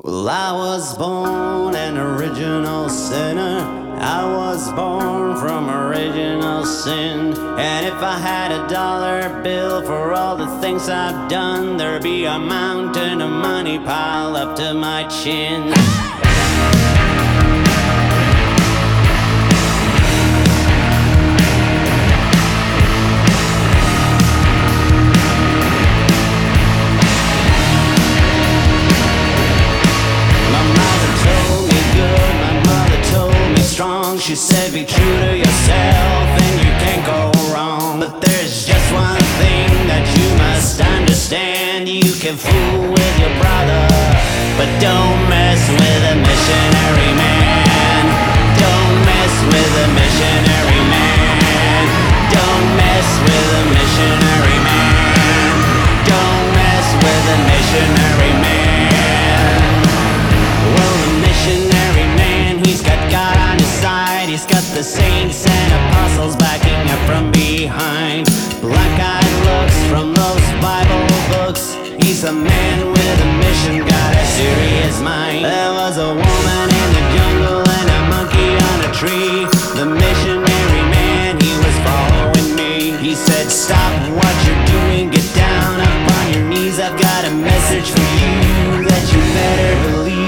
Well, I was born an original sinner. I was born from original sin. And if I had a dollar bill for all the things I've done, there'd be a mountain of money piled up to my chin. She said be true to yourself and you can't go wrong. But there's just one thing that you must understand. You can fool with your brother, but don't mess with a missionary man. Don't mess with a missionary man. Don't mess with a missionary man. Don't mess with a missionary man. Well, the missionary man, he's got God on his side. He's got the saints and apostles backing up from behind. Black-eyed looks from those Bible books. He's a man with a mission, got a serious mind. There was a woman in the jungle and a monkey on a tree. The missionary man, he was following me. He said, stop what you're doing, get down up on your knees. I've got a message for you that you better believe.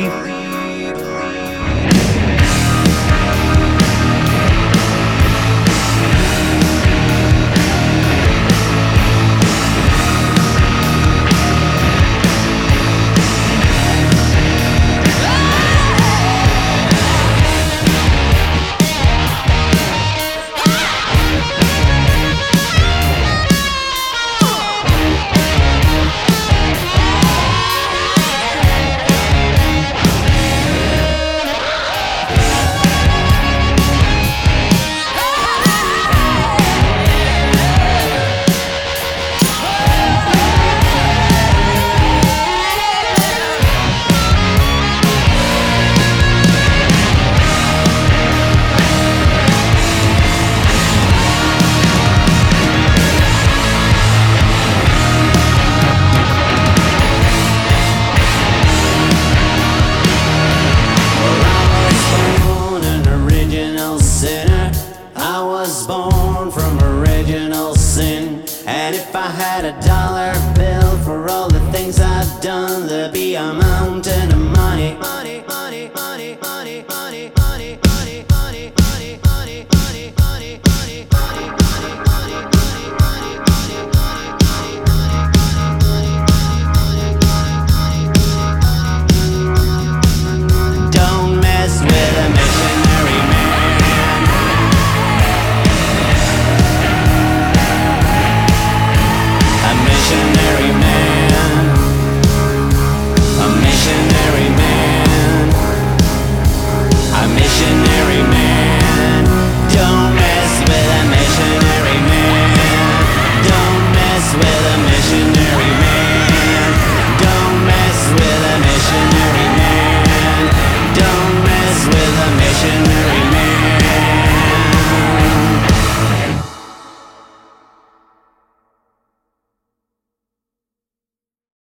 Born from original sin. And if I had a dollar bill for all the things I've done, there'd be a mountain of money. Money, money, money, money, money, money, money, money, money, money, money, money, money, money. Don't mess with a missionary man. Missionary man, a missionary man, a missionary man. Don't mess with a missionary man. Don't mess with a missionary man. Don't mess with a missionary man. Don't mess with a missionary man.